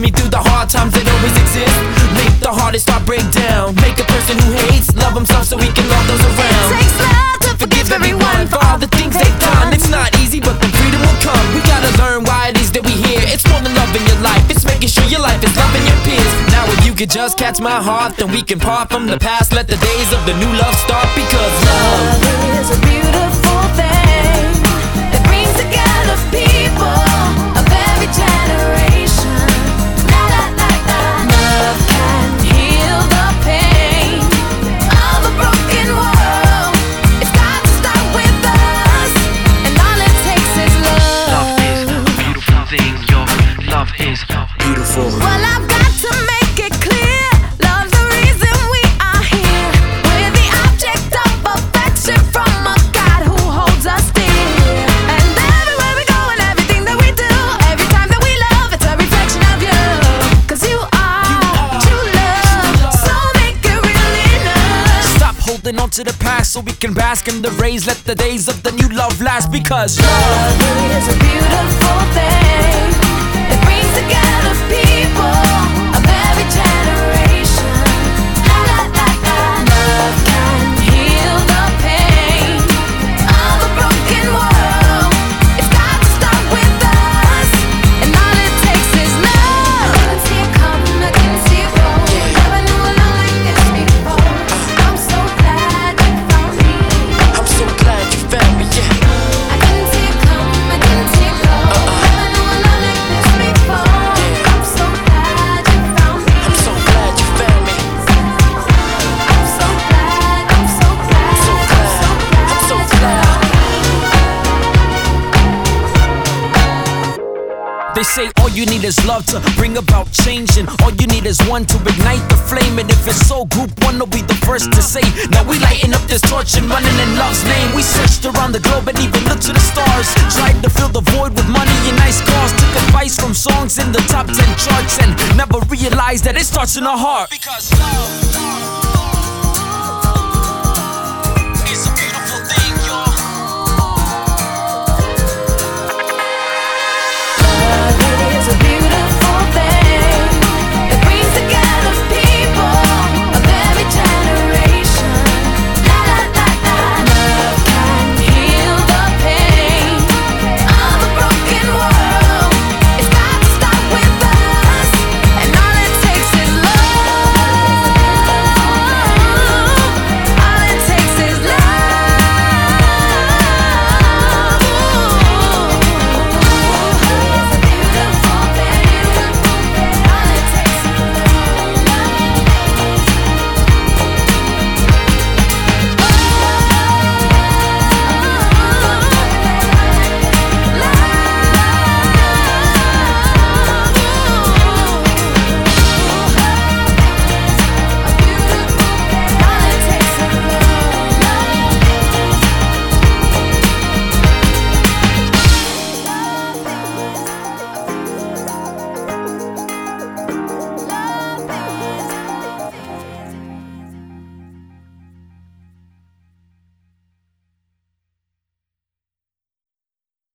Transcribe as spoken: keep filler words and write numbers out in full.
me through the hard times that always exist. Make the hardest heart break down. Make a person who hates love himself so he can love those around. It takes love to forgive everyone for all the things they've done. It's not easy, but the freedom will come. We gotta learn why it is that we here. It's more than love in your life. It's making sure your life is loving your peers. Now if you could just catch my heart, then we can part from the past. Let the days of the new love start, because love, love is a beautiful thing that brings together people of every generation. La, la, la, la. Love can heal the pain of a broken world. It's got to start with us, and all it takes is love. Love is a beautiful thing. Your love is beautiful. Well, I've got to make it clear, love's the reason we are here. We're the object of affection from a God who holds us dear. And everywhere we go and everything that we do, every time that we love, it's a reflection of you. Cause you are true love, so make it real enough. stop holding on to the past so we can bask in the rays. Let the days of the new love last, because Love is a beautiful thing that brings together people of every generation. La, la, la, la. Love can heal the pain of a broken world. It's got to start with us, and all it takes is love. I didn't see it coming, I didn't see it go. Never knew a love like this before. I'm so glad you found me. I'm so glad you found me, yeah. I didn't see it coming, I didn't see it go. Never knew a love like this before. I'm so glad you found me. I'm so glad you found me. I'm so glad, I'm so glad, So glad, I'm so glad. They say all you need is love to bring about change, and all you need is one to ignite the flame. And if it's so, group one will be the first to say, now we lighting up this torch and running in love's name. We searched around the globe and even looked to the stars, tried to fill the void with money and nice cars. Took advice from songs in the top ten charts and never realized that it starts in our heart. Because love is a beautiful